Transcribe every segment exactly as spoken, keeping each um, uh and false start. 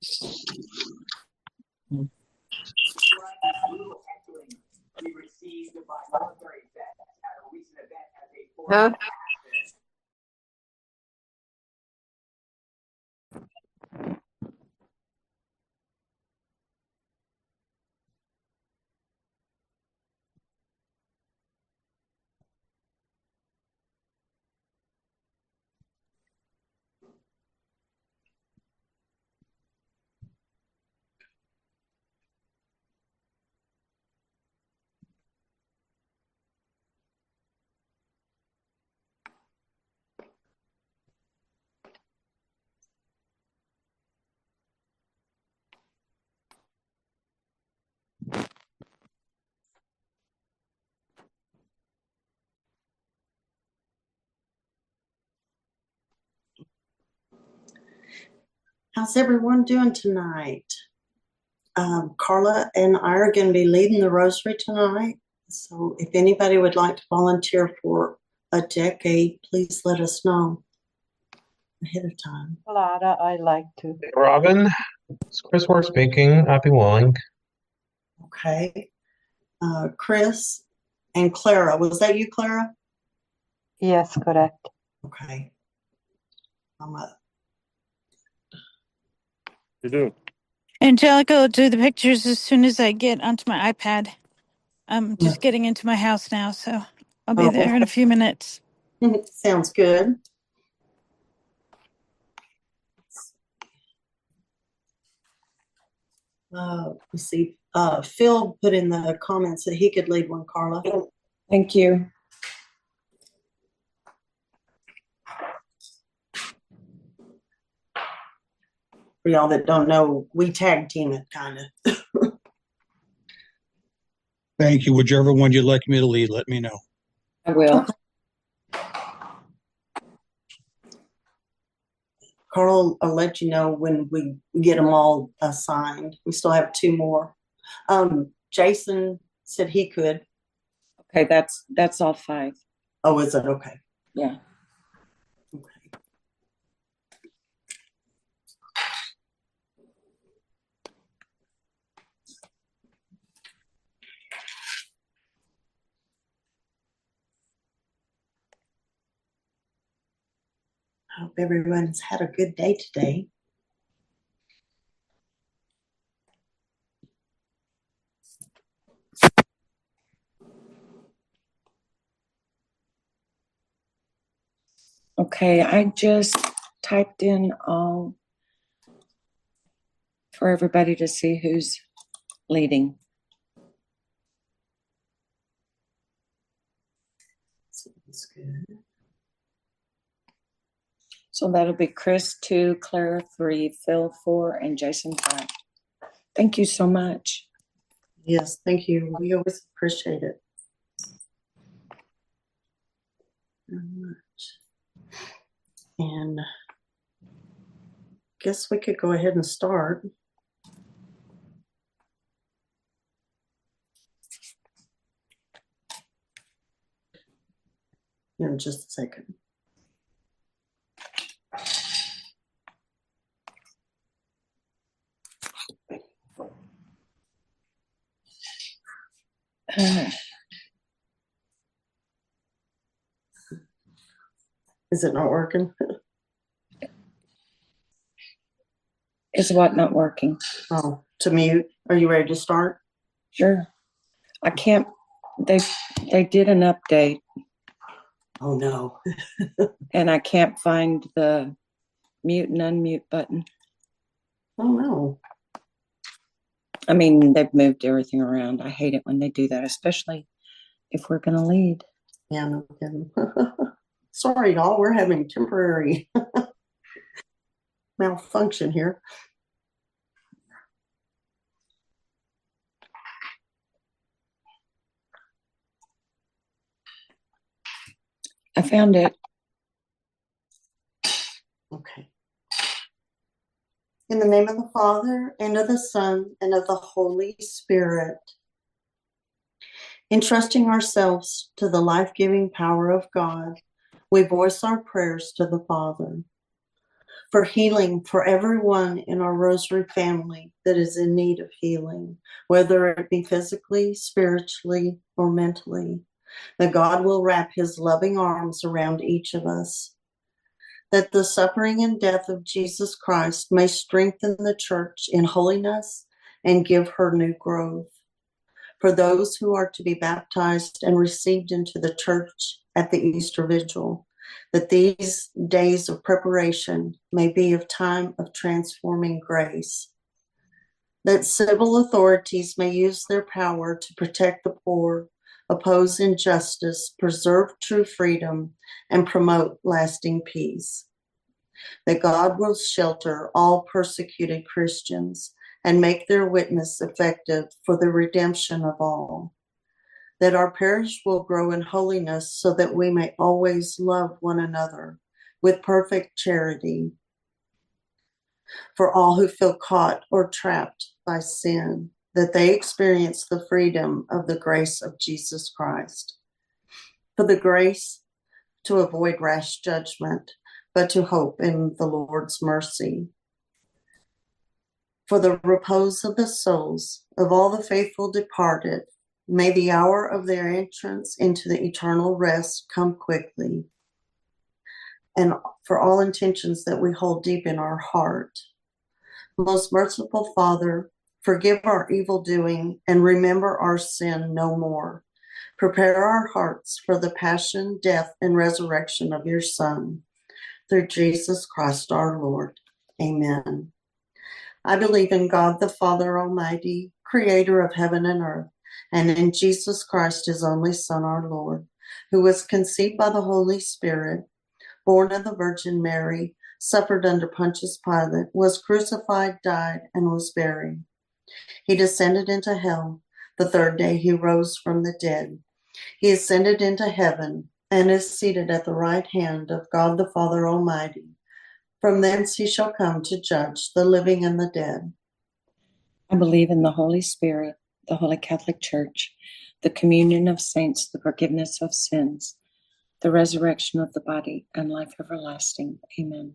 Huh? How's everyone doing tonight? Um, Carla and I are going to be leading the rosary tonight. So if anybody would like to volunteer for a decade, please let us know ahead of time. Clara, I'd like to. Hey, Robin, it's Chris Work speaking. I'd be willing. Okay. Uh, Chris and Clara. Was that you, Clara? Yes, correct. Okay. I'm up. You do. Angelica will do the pictures as soon as I get onto my iPad. I'm just getting into my house now, so I'll be Oh. there in a few minutes. Sounds good. Uh, let's see. Uh, Phil put in the comments that he could lead one, Carla. Thank you. For y'all that don't know, we tag team it, kind of. Thank you. Whichever one you'd like me to lead, let me know. I will. Carl, I'll let you know when we get them all assigned. We still have two more. Um, Jason said he could. Okay, that's that's all five. Oh, is it? Okay. Yeah. Okay. I hope everyone's had a good day today. Okay, I just typed in all for everybody to see who's leading. Sounds good. So that'll be Chris two, Clara three, Phil four, and Jason five. Thank you so much. Yes, thank you. We always appreciate it very much. And guess we could go ahead and start. In just a second. Uh, Is it not working? is what not working? Oh, to mute. Are you ready to start? Sure. I can't. They they did an update. Oh no. And I can't find the mute and unmute button. Oh no. I mean, they've moved everything around. I hate it when they do that, especially if we're going to lead. Yeah, no kidding. Sorry, y'all. We're having temporary malfunction here. I found it. Okay. In the name of the Father, and of the Son, and of the Holy Spirit, entrusting ourselves to the life-giving power of God, we voice our prayers to the Father. for healing for everyone in our Rosary family that is in need of healing, whether it be physically, spiritually, or mentally, that God will wrap his loving arms around each of us, that the suffering and death of Jesus Christ may strengthen the church in holiness and give her new growth. For those who are to be baptized and received into the church at the Easter Vigil, that these days of preparation may be a time of transforming grace, that civil authorities may use their power to protect the poor, oppose injustice, preserve true freedom, and promote lasting peace, that God will shelter all persecuted Christians and make their witness effective for the redemption of all, that our parish will grow in holiness so that we may always love one another with perfect charity, for all who feel caught or trapped by sin, that they experience the freedom of the grace of Jesus Christ, for the grace to avoid rash judgment, but to hope in the Lord's mercy, for the repose of the souls of all the faithful departed. May the hour of their entrance into the eternal rest come quickly, and for all intentions that we hold deep in our heart. Most merciful Father, forgive our evil doing and remember our sin no more. Prepare our hearts for the passion, death, and resurrection of your Son, through Jesus Christ our Lord. Amen. I believe in God the Father Almighty, creator of heaven and earth, and in Jesus Christ, his only Son, our Lord, who was conceived by the Holy Spirit, born of the Virgin Mary, suffered under Pontius Pilate, was crucified, died, and was buried. He descended into hell. The third day he rose from the dead. He ascended into heaven and is seated at the right hand of God the Father Almighty. From thence he shall come to judge the living and the dead. I believe in the Holy Spirit, the Holy Catholic Church, the communion of saints, the forgiveness of sins, the resurrection of the body, and life everlasting. Amen.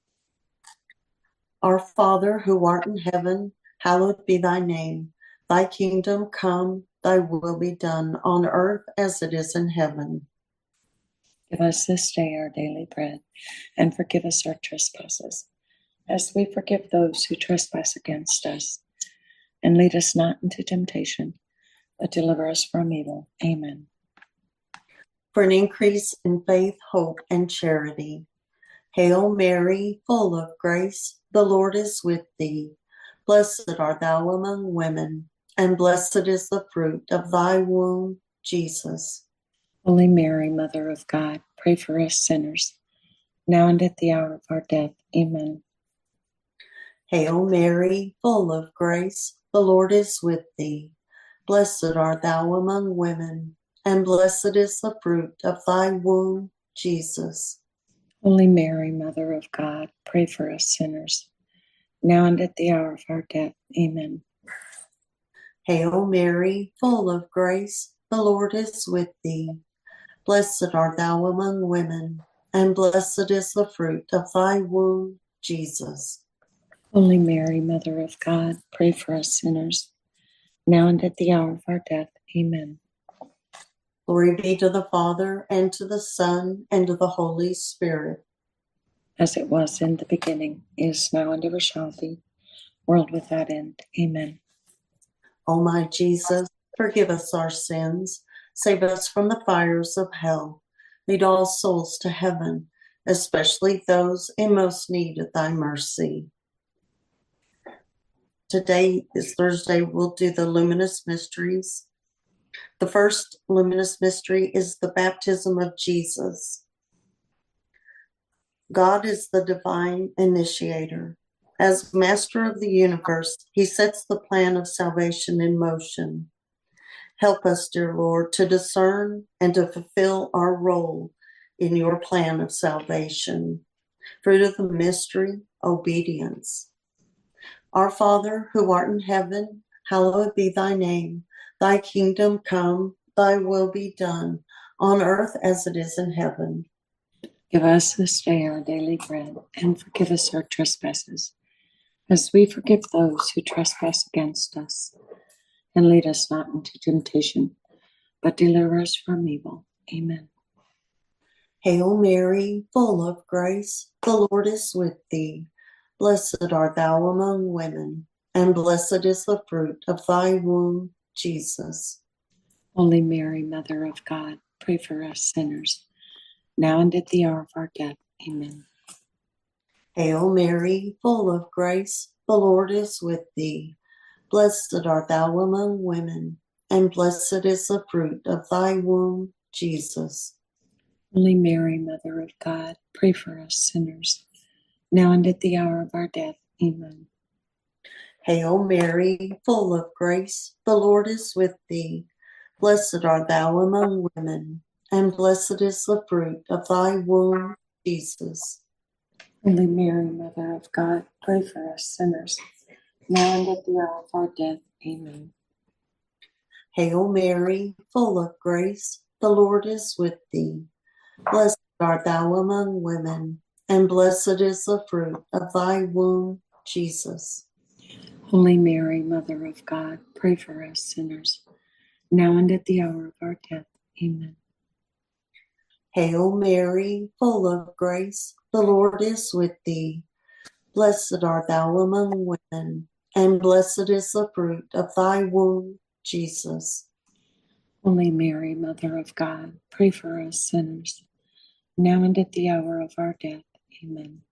Our Father, who art in heaven, hallowed be thy name. Thy kingdom come, thy will be done, on earth as it is in heaven. Give us this day our daily bread, and forgive us our trespasses, as we forgive those who trespass against us. And lead us not into temptation, but deliver us from evil. Amen. For an increase in faith, hope, and charity. Hail Mary, full of grace, the Lord is with thee. Blessed art thou among women, and blessed is the fruit of thy womb, Jesus. Holy Mary, Mother of God, pray for us sinners, now and at the hour of our death. Amen. Hail Mary, full of grace, the Lord is with thee. Blessed art thou among women, and blessed is the fruit of thy womb, Jesus. Holy Mary, Mother of God, pray for us sinners, now and at the hour of our death. Amen. Hail Mary, full of grace, the Lord is with thee. Blessed art thou among women, and blessed is the fruit of thy womb, Jesus. Holy Mary, Mother of God, pray for us sinners, now and at the hour of our death. Amen. Glory be to the Father, and to the Son, and to the Holy Spirit. As it was in the beginning, is now, and ever shall be, world without end. Amen. O my Jesus, forgive us our sins, save us from the fires of hell. Lead all souls to heaven, especially those in most need of thy mercy. Today is Thursday. We'll do the luminous mysteries. The first luminous mystery is the baptism of Jesus. God is the divine initiator. As master of the universe, he sets the plan of salvation in motion. Help us, dear Lord, to discern and to fulfill our role in your plan of salvation. Fruit of the mystery, obedience. Our Father, who art in heaven, hallowed be thy name. Thy kingdom come, thy will be done, on earth as it is in heaven. Give us this day our daily bread, and forgive us our trespasses, as we forgive those who trespass against us. And lead us not into temptation, but deliver us from evil. Amen. Hail Mary, full of grace, the Lord is with thee. Blessed art thou among women, and blessed is the fruit of thy womb, Jesus. Holy Mary, Mother of God, pray for us sinners, now and at the hour of our death. Amen. Hail Mary, full of grace, the Lord is with thee. Blessed art thou among women, and blessed is the fruit of thy womb, Jesus. Holy Mary, Mother of God, pray for us sinners, now and at the hour of our death. Amen. Hail Mary, full of grace, the Lord is with thee. Blessed art thou among women, and blessed is the fruit of thy womb, Jesus. Holy Mary, Mother of God, pray for us sinners, now and at the hour of our death. Amen. Hail Mary, full of grace, the Lord is with thee. Blessed art thou among women, and blessed is the fruit of thy womb, Jesus. Holy Mary, Mother of God, pray for us sinners, now and at the hour of our death. Amen. Hail Mary, full of grace, the Lord is with thee. Blessed art thou among women, and blessed is the fruit of thy womb, Jesus. Holy Mary, Mother of God, pray for us sinners, now and at the hour of our death. Amen.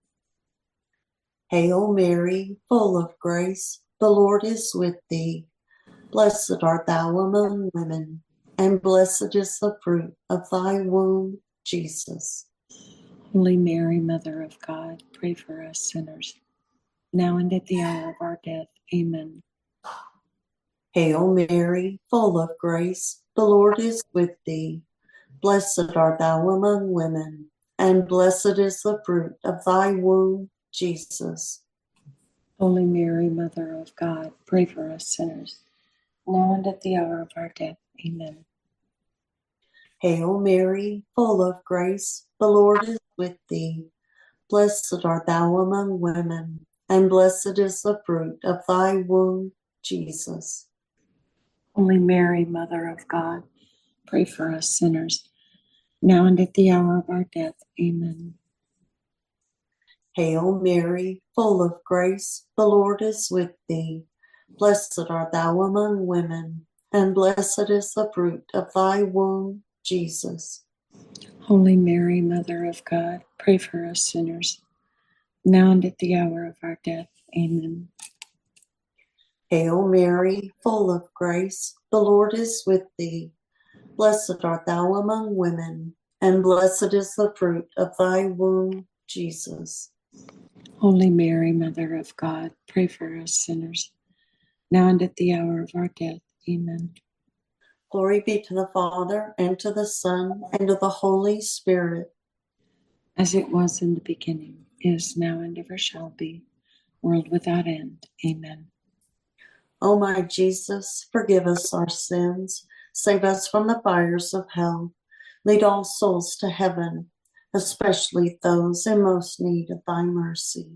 Hail Mary, full of grace, the Lord is with thee. Blessed art thou among women, and blessed is the fruit of thy womb, Jesus. Holy Mary, Mother of God, pray for us sinners, now and at the hour of our death. Amen. Hail Mary, full of grace, the Lord is with thee. Blessed art thou among women, and blessed is the fruit of thy womb, Jesus. Holy Mary, Mother of God, pray for us sinners, now and at the hour of our death. Amen. Hail Mary, full of grace, the Lord is with thee. Blessed art thou among women, and blessed is the fruit of thy womb, Jesus. Holy Mary, Mother of God, pray for us sinners, now and at the hour of our death. Amen. Hail Mary, full of grace, the Lord is with thee. Blessed art thou among women, and blessed is the fruit of thy womb, Jesus. Holy Mary, Mother of God, pray for us sinners, now and at the hour of our death. Amen. Hail Mary, full of grace, the Lord is with thee. Blessed art thou among women, and blessed is the fruit of thy womb, Jesus. Holy Mary, Mother of God, pray for us sinners, now and at the hour of our death. Amen. Glory be to the Father, and to the Son, and to the Holy Spirit. As it was in the beginning, is now, and ever shall be, world without end. Amen. O my Jesus, forgive us our sins, save us from the fires of hell, lead all souls to heaven, especially those in most need of thy mercy.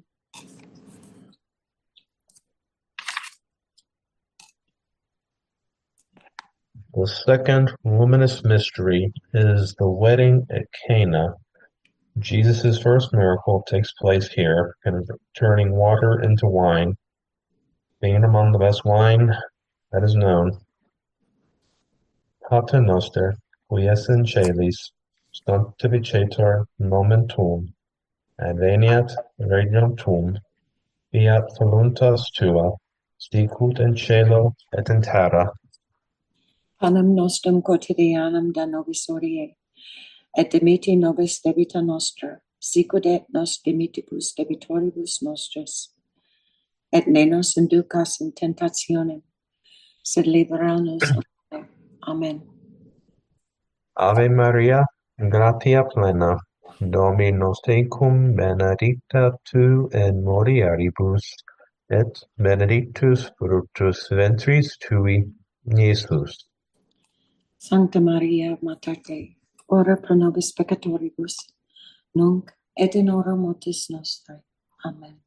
The second luminous mystery is the wedding at Cana. Jesus' first miracle takes place here, turning water into wine, being among the best wine that is known. Pater noster, qui es in caelis, sanctificetur nomen tuum, adveniat regnum tuum, fiat voluntas tua, sicut in cielo et in terra. Panem nostrum quotidianum da nobis hodie, et dimitti nobis debita nostra, sicut et nos dimitibus debitoribus nostris, et ne nos inducas in tentationem, sed libera nos a malo. Amen. Ave Maria, gratia plena, Dominus tecum, benedicta tu in mulieribus, et benedictus fructus ventris tui, Iesus. Sancta Maria, Mater Dei, ora pro nobis peccatoribus, nunc et in hora mortis nostrae. Amen.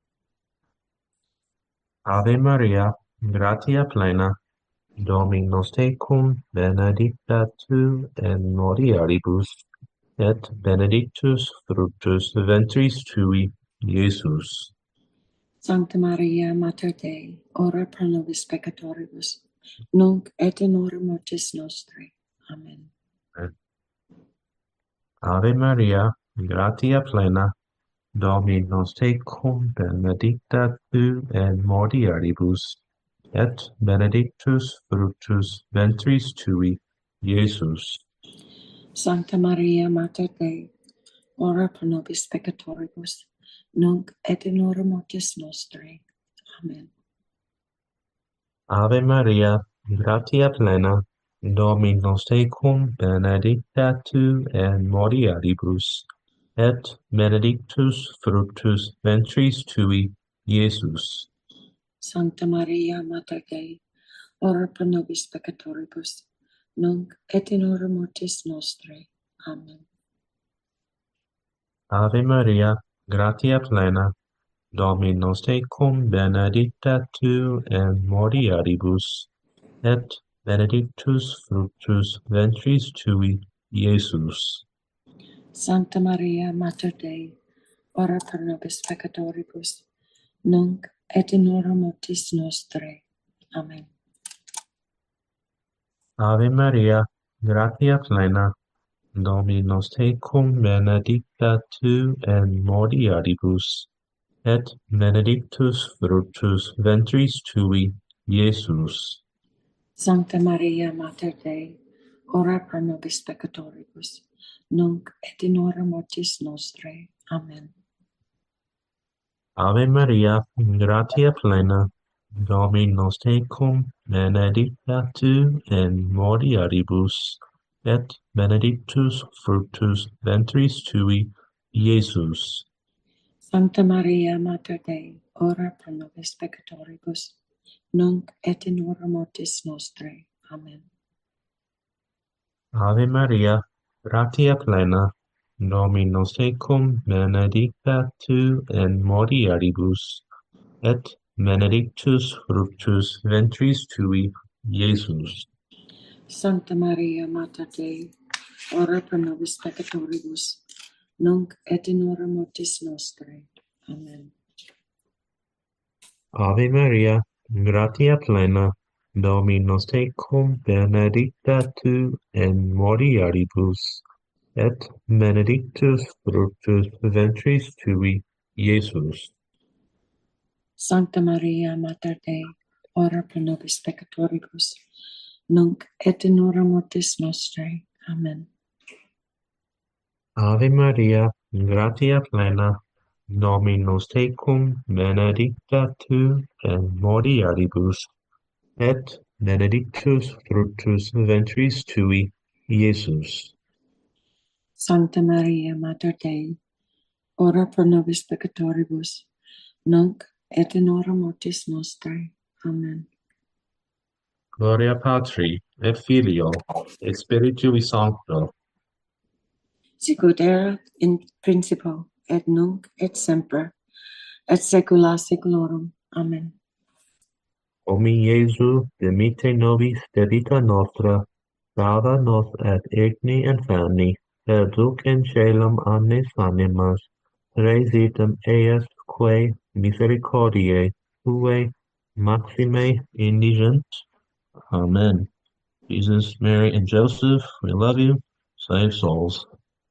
Ave Maria, gratia plena, Dominus tecum, benedicta tu in mulieribus, et benedictus fructus ventris tui, Iesus. Sancta Maria, Mater Dei, ora pro nobis peccatoribus, nunc et in hora mortis nostrae. Amen. Ave Maria, gratia plena, Dominus tecum, benedicta tu in mulieribus, et benedictus fructus ventris tui, Iesus. Sancta Maria, Mater Dei, ora pro nobis peccatoribus, nunc et in hora mortis nostrae. Amen. Ave Maria, gratia plena, Dominus tecum, benedicta tu in mulieribus, et benedictus fructus ventris tui, Iesus. Sancta Maria, Mater Dei, ora pro nobis peccatoribus, nunc et in hora mortis nostrae. Amen. Ave Maria, gratia plena, Dominus tecum, benedicta tu in mulieribus, et benedictus fructus ventris tui, Iesus. Sancta Maria, Mater Dei, ora pro nobis peccatoribus, nunc et in hora mortis nostrae. Amen. Ave Maria, gratia plena, Dominus tecum, benedicta tu in mulieribus, et benedictus fructus ventris tui, Iesus. Sancta Maria, Mater Dei, ora pro nobis peccatoribus, nunc et in hora mortis nostrae. Amen. Ave Maria, gratia plena, Dominus tecum, benedicta tu in mulieribus, et benedictus fructus ventris tui, Iesus. Sancta Maria, Mater Dei, ora pro nobis peccatoribus, nunc et in hora mortis nostrae. Amen. Ave Maria, gratia plena, Dominus tecum, benedicta tu in mulieribus, et benedictus fructus ventris tui, Iesus. Sancta Maria, Mater Dei, ora pro nobis peccatoribus, nunc et in hora mortis nostrae. Amen. Ave Maria, gratia plena, Dominus tecum, benedicta tu in mulieribus, et benedictus fructus ventris tui, Iesus. Sancta Maria, Mater Dei, ora pro nobis peccatoribus, nunc et in hora mortis nostrae. Amen. Ave Maria, gratia plena, Dominus tecum, benedicta tu in mulieribus, et benedictus fructus ventris tui, Iesus. Sancta Maria, Mater Dei, ora pro nobis peccatoribus, nunc et in hora mortis nostrae. Amen. Gloria Patri, et Filio, et Spiritui Sancto, Sicut erat in principio, et nunc et semper, et saecula saeculorum. Amen. O mi Iesu, dimite nobis debita nostra, salva nos et igni inferni, perduc in caelum omnes animas, resitum eius quae misericordiae tuae maxime indigent. Amen. Jesus, Mary, and Joseph, we love you. Save souls.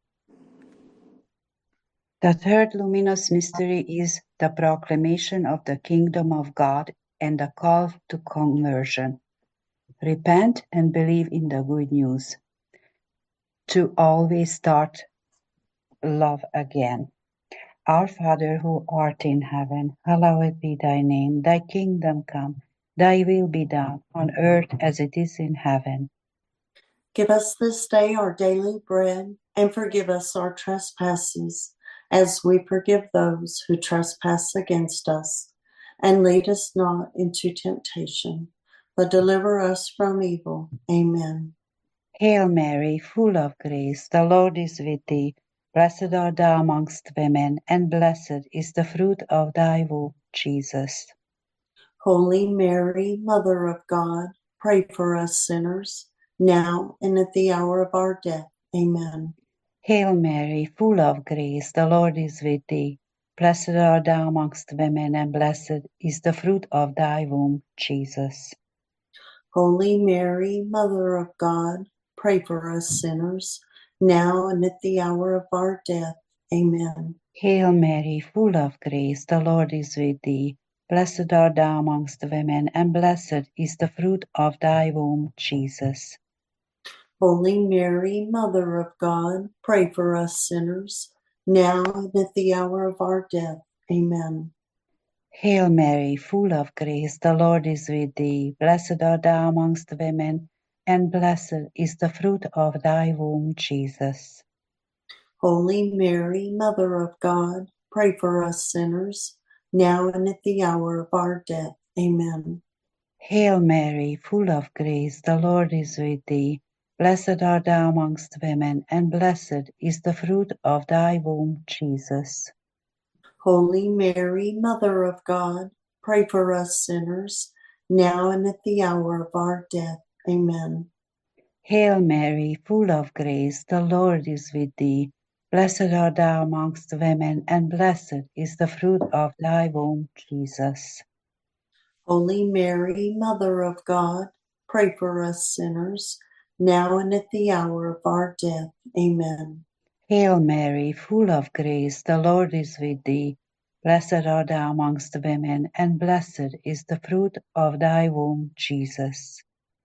The third luminous mystery is the proclamation of the kingdom of God and the call to conversion. Repent and believe in the good news. To always start love again. Our Father who art in heaven, hallowed be thy name. Thy kingdom come, thy will be done on earth as it is in heaven. Give us this day our daily bread, and forgive us our trespasses, as we forgive those who trespass against us. And lead us not into temptation, but deliver us from evil. Amen. Hail Mary, full of grace, the Lord is with thee. Blessed art thou amongst women, and blessed is the fruit of thy womb, Jesus. Holy Mary, Mother of God, pray for us sinners, now and at the hour of our death. Amen. Hail Mary, full of grace, the Lord is with thee. Blessed art thou amongst women, and blessed is the fruit of thy womb, Jesus. Holy Mary, Mother of God, pray for us sinners, now and at the hour of our death. Amen. Hail Mary, full of grace, the Lord is with thee. Blessed art thou amongst women, and blessed is the fruit of thy womb, Jesus. Holy Mary, Mother of God, pray for us sinners, now and at the hour of our death. Amen. Hail Mary, full of grace, the Lord is with thee. Blessed art thou amongst women, and blessed is the fruit of thy womb, Jesus. Holy Mary, Mother of God, pray for us sinners, now and at the hour of our death. Amen. Hail Mary, full of grace, the Lord is with thee. Blessed art thou amongst women, and blessed is the fruit of thy womb, Jesus. Holy Mary, Mother of God, pray for us sinners, now and at the hour of our death. Amen. Hail Mary, full of grace, the Lord is with thee. Blessed art thou amongst women, and blessed is the fruit of thy womb, Jesus. Holy Mary, Mother of God, pray for us sinners, now and at the hour of our death. Amen. Hail Mary, full of grace, the Lord is with thee. Blessed art thou amongst women, and blessed is the fruit of thy womb, Jesus.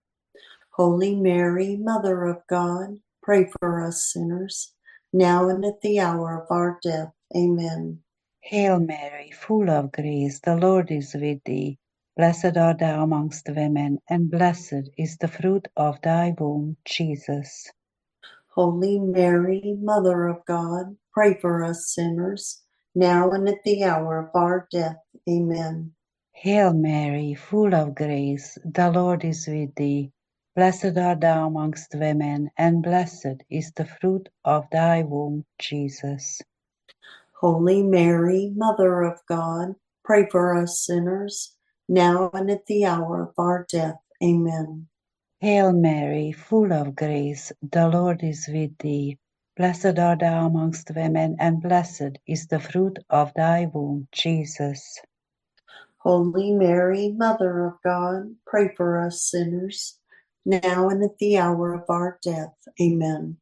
Holy Mary, Mother of God, pray for us sinners, now and at the hour of our death. Amen. Hail Mary, full of grace, the Lord is with thee. Blessed art thou amongst women, and blessed is the fruit of thy womb, Jesus. Holy Mary, Mother of God, pray for us sinners, now and at the hour of our death. Amen. Hail Mary, full of grace, the Lord is with thee. Blessed art thou amongst women, and blessed is the fruit of thy womb, Jesus. Holy Mary, Mother of God, pray for us sinners, now and at the hour of our death. Amen. Hail Mary, full of grace, the Lord is with thee. Blessed art thou amongst women, and blessed is the fruit of thy womb, Jesus. Holy Mary, Mother of God, pray for us sinners, now and at the hour of our death. Amen.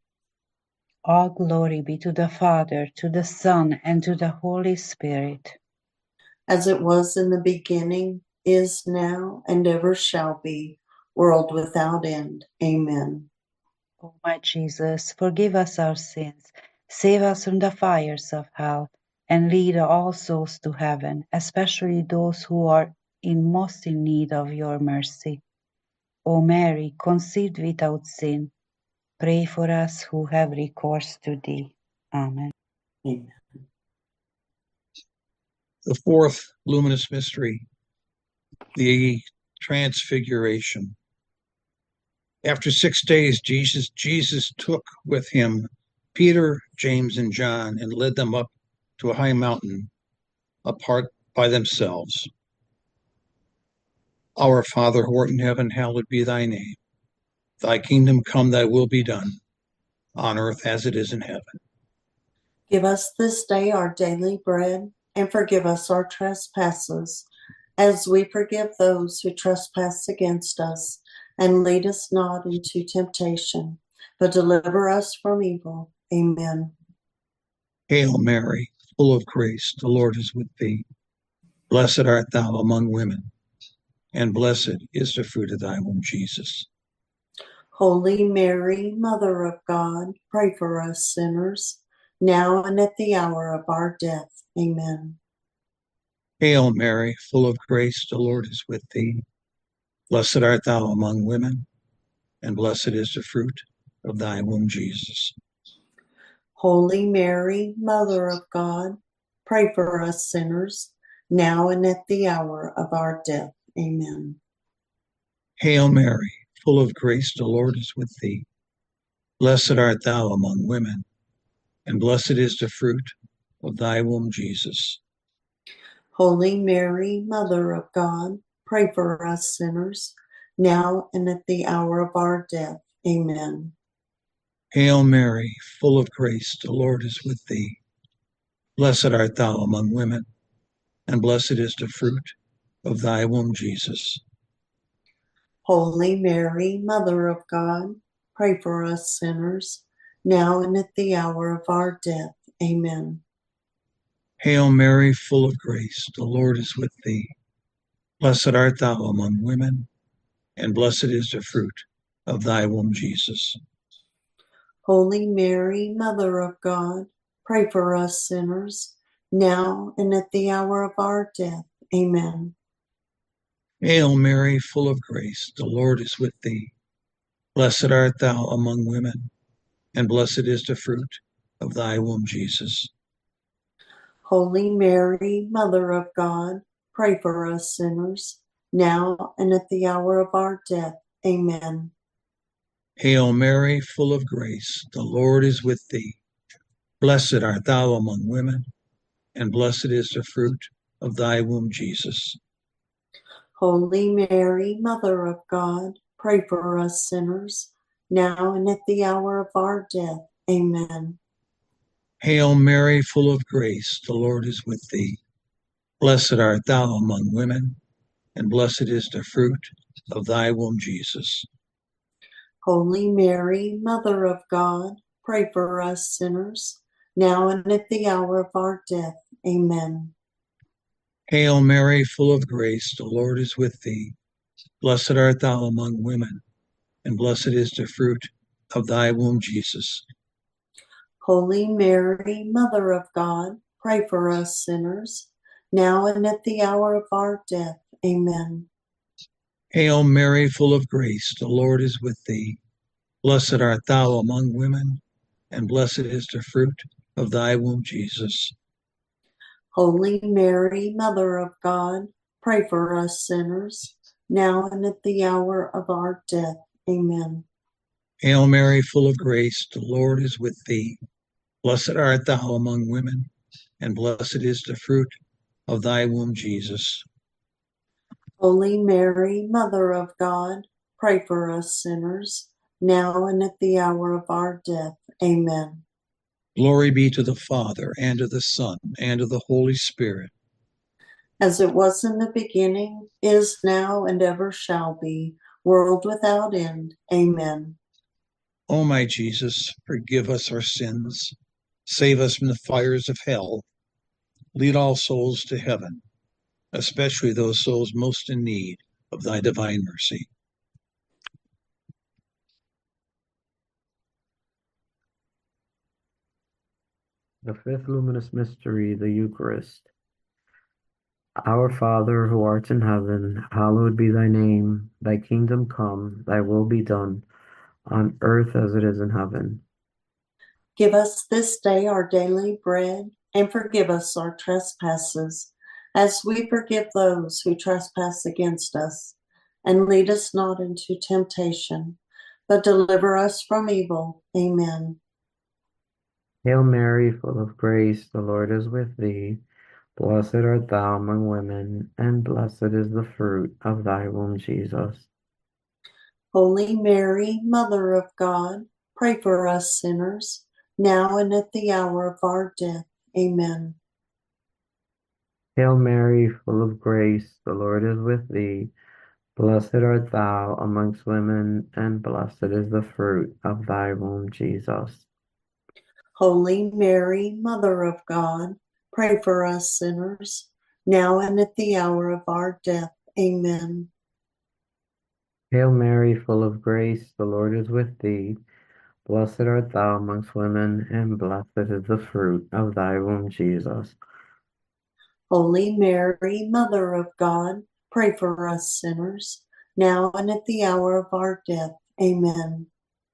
All glory be to the Father, to the Son, and to the Holy Spirit. As it was in the beginning, is now, and ever shall be, world without end. Amen. O my Jesus, forgive us our sins, save us from the fires of hell, and lead all souls to heaven, especially those who are in most in need of your mercy. O Mary, conceived without sin, pray for us who have recourse to thee. Amen. Amen. The fourth luminous mystery, the Transfiguration. After six days, Jesus, Jesus took with him Peter, James, and John and led them up to a high mountain apart by themselves. Our Father who art in heaven, hallowed be thy name. Thy kingdom come, thy will be done, on earth as it is in heaven. Give us this day our daily bread, and forgive us our trespasses, as we forgive those who trespass against us. And lead us not into temptation, but deliver us from evil. Amen. Hail Mary, full of grace, the Lord is with thee. Blessed art thou among women, and blessed is the fruit of thy womb, Jesus. Holy Mary, Mother of God, pray for us sinners, now and at the hour of our death. Amen. Hail Mary, full of grace, the Lord is with thee. Blessed art thou among women, and blessed is the fruit of thy womb, Jesus. Holy Mary, Mother of God, pray for us sinners, now and at the hour of our death. Amen. Hail Mary, full of grace, the Lord is with thee. Blessed art thou among women, and blessed is the fruit of thy womb, Jesus. Holy Mary, Mother of God, pray for us sinners, now and at the hour of our death. Amen. Hail Mary, full of grace, the Lord is with thee. Blessed art thou among women, and blessed is the fruit of thy womb, Jesus. Holy Mary, Mother of God, pray for us sinners, now and at the hour of our death. Amen. Hail Mary, full of grace, the Lord is with thee. Blessed art thou among women, and blessed is the fruit of thy womb, Jesus. Holy Mary, Mother of God, pray for us sinners, now and at the hour of our death. Amen. Hail Mary, full of grace, the Lord is with thee. Blessed art thou among women, and blessed is the fruit of thy womb, Jesus. Holy Mary, Mother of God, pray for us sinners, now and at the hour of our death. Amen. Hail Mary, full of grace, the Lord is with thee. Blessed art thou among women, and blessed is the fruit of thy womb, Jesus. Holy Mary, Mother of God, pray for us sinners, now and at the hour of our death. Amen. Hail Mary, full of grace, the Lord is with thee. Blessed art thou among women, and blessed is the fruit of thy womb, Jesus. Holy Mary, Mother of God, pray for us sinners, now and at the hour of our death. Amen. Hail Mary, full of grace, the Lord is with thee. Blessed art thou among women, and blessed is the fruit of thy womb, Jesus. Holy Mary, Mother of God, pray for us sinners, now and at the hour of our death. Amen. Hail Mary, full of grace, the Lord is with thee. Blessed art thou among women, and blessed is the fruit of thy womb, Jesus. Holy Mary, Mother of God, pray for us sinners, now and at the hour of our death. Amen. Hail Mary, full of grace, the Lord is with thee. Blessed art thou among women, and blessed is the fruit of thy womb, Jesus. Holy Mary, Mother of God, pray for us sinners, now and at the hour of our death. Amen. Glory be to the Father, and to the Son, and to the Holy Spirit. As it was in the beginning, is now, and ever shall be, world without end. Amen. O my Jesus, forgive us our sins, save us from the fires of hell, lead all souls to heaven, especially those souls most in need of thy divine mercy. The fifth luminous mystery, the Eucharist. Our Father, who art in heaven, hallowed be thy name. Thy kingdom come, thy will be done, on earth as it is in heaven. Give us this day our daily bread, and forgive us our trespasses, as we forgive those who trespass against us. And lead us not into temptation, but deliver us from evil. Amen. Hail Mary, full of grace, the Lord is with thee. Blessed art thou among women, and blessed is the fruit of thy womb, Jesus. Holy Mary, Mother of God, pray for us sinners, now and at the hour of our death. Amen. Hail Mary, full of grace, the Lord is with thee. Blessed art thou amongst women, and blessed is the fruit of thy womb, Jesus. Holy Mary, Mother of God, pray for us sinners, now and at the hour of our death. Amen. Hail Mary, full of grace, the Lord is with thee. Blessed art thou amongst women, and blessed is the fruit of thy womb, Jesus. Holy Mary, Mother of God, pray for us sinners, now and at the hour of our death. Amen.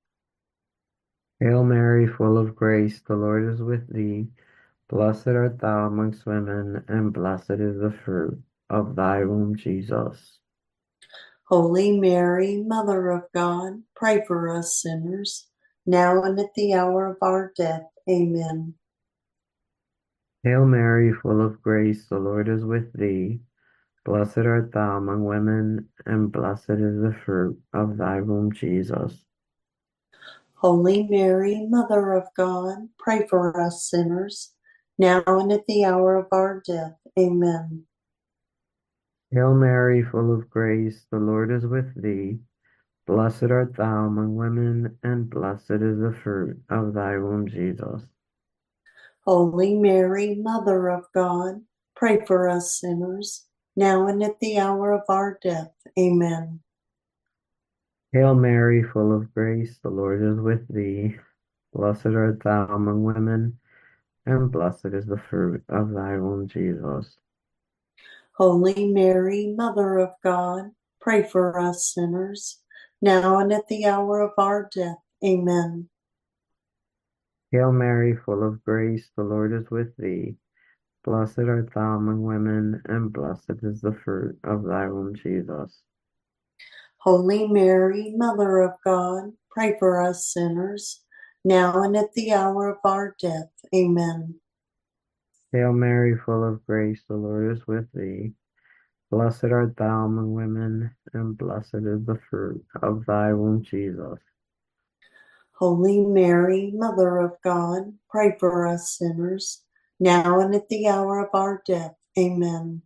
Hail Mary, full of grace, the Lord is with thee. Blessed art thou amongst women, and blessed is the fruit of thy womb, Jesus. Holy Mary, Mother of God, pray for us sinners, now and at the hour of our death. Amen. Hail Mary, full of grace, the Lord is with thee. Blessed art thou among women, and blessed is the fruit of thy womb, Jesus. Holy Mary, Mother of God, pray for us sinners, now and at the hour of our death. Amen. Hail Mary, full of grace, the Lord is with thee. Blessed art thou among women, and blessed is the fruit of thy womb, Jesus. Holy Mary, Mother of God, pray for us sinners, now and at the hour of our death. Amen. Hail Mary, full of grace, the Lord is with thee. Blessed art thou among women, and blessed is the fruit of thy womb, Jesus. Holy Mary, Mother of God, pray for us sinners, now and at the hour of our death. Amen. Hail Mary, full of grace, the Lord is with thee. Blessed art thou among women, and blessed is the fruit of thy womb, Jesus. Holy Mary, Mother of God, pray for us sinners, now and at the hour of our death. Amen. Hail Mary, full of grace, the Lord is with thee. Blessed art thou among women, and blessed is the fruit of thy womb, Jesus. Holy Mary, Mother of God, pray for us sinners, now and at the hour of our death. Amen.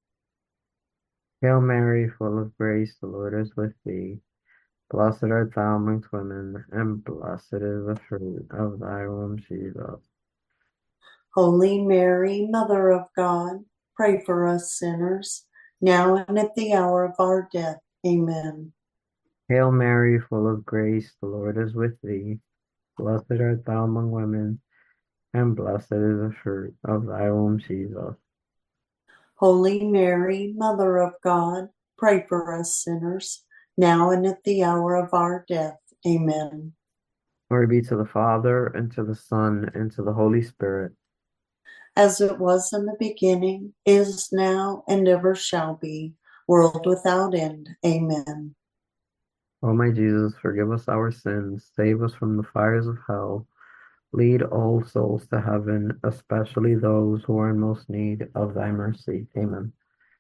Hail Mary, full of grace, the Lord is with thee. Blessed art thou amongst women, and blessed is the fruit of thy womb, Jesus. Holy Mary, Mother of God, pray for us sinners, now and at the hour of our death. Amen. Hail Mary, full of grace, the Lord is with thee. Blessed art thou among women, and blessed is the fruit of thy womb, Jesus. Holy Mary, Mother of God, pray for us sinners, now and at the hour of our death. Amen. Glory be to the Father, and to the Son, and to the Holy Spirit. As it was in the beginning, is now, and ever shall be, world without end. Amen. O my Jesus, forgive us our sins, save us from the fires of hell, lead all souls to heaven, especially those who are in most need of thy mercy. Amen.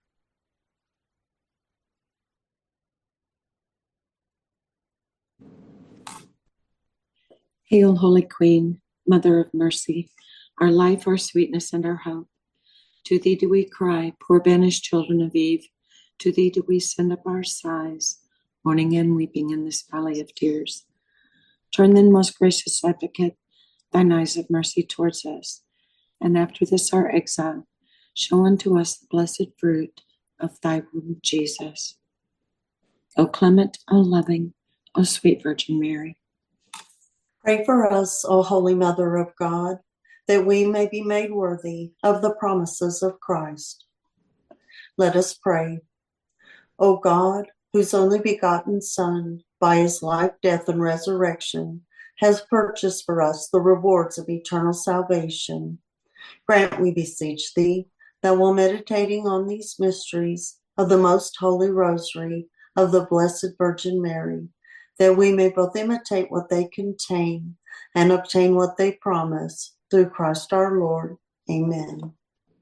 Hail, Holy Queen, Mother of Mercy, our life, our sweetness, and our hope. To thee do we cry, poor banished children of Eve. To thee do we send up our sighs, mourning and weeping in this valley of tears. Turn then, most gracious Advocate, thine eyes of mercy towards us, and after this our exile, show unto us the blessed fruit of thy womb, Jesus. O clement, O loving, O sweet Virgin Mary, Pray for us, O Holy Mother of God, that we may be made worthy of the promises of Christ. Let us pray. O God, whose only begotten Son, by his life, death, and resurrection, has purchased for us the rewards of eternal salvation, grant, we beseech thee, that while meditating on these mysteries of the most holy rosary of the Blessed Virgin Mary, that we may both imitate what they contain and obtain what they promise, through Christ our Lord. Amen.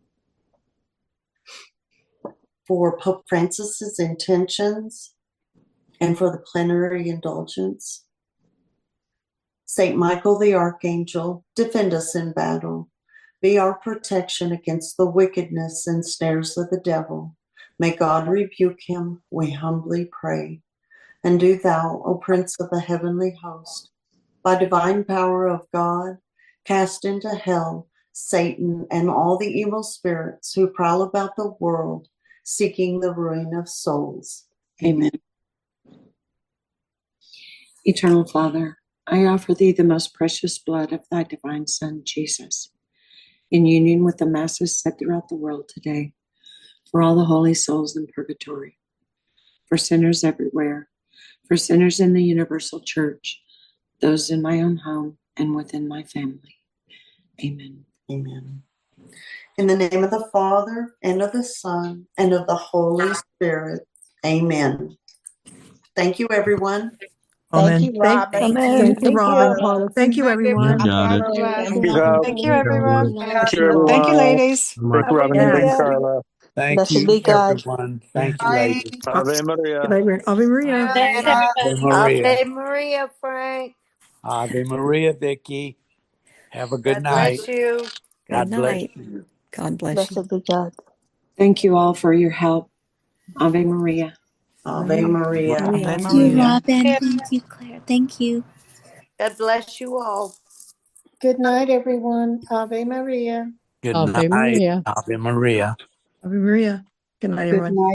For Pope Francis's intentions and for the plenary indulgence, Saint Michael the Archangel, defend us in battle. Be our protection against the wickedness and snares of the devil. May God rebuke him, we humbly pray. And do thou, O Prince of the heavenly host, by divine power of God, cast into hell Satan and all the evil spirits who prowl about the world, seeking the ruin of souls. Amen. Eternal Father, I offer thee the most precious blood of thy divine Son, Jesus, in union with the masses said throughout the world today, for all the holy souls in purgatory, for sinners everywhere, for sinners in the universal church, those in my own home and within my family. Amen. Amen. In the name of the Father, and of the Son, and of the Holy Spirit. Amen. Thank you, everyone. Amen. Thank you, Robin. Amen. Thank you, Thank Robin, you. Paula. Thank you, everyone. You got it. Thank you, Thank God. Thank you, everyone. Thank you, everyone. Thank you, ladies. Thank you, Much. Robin. Yeah. Thank you, Hallelujah. Carla. Thank Blessed you, be God. everyone. Yeah. Thank you, ladies. Ave Maria. Ave Ave Maria. Night, Ave everybody. Maria. Ave Maria, Frank. Ave Maria, Vicky. Have a good God night. bless you. God bless you. God bless you. Blessed be God. Thank you all for your help. Ave Maria. Ave Maria. Ave Thank you, Maria. Robin. Thank you, Claire. Thank you. God bless you all. Good night, everyone. Ave Maria. Good Ave night. Maria. Ave Maria. Ave Maria. Good night, Good everyone. night.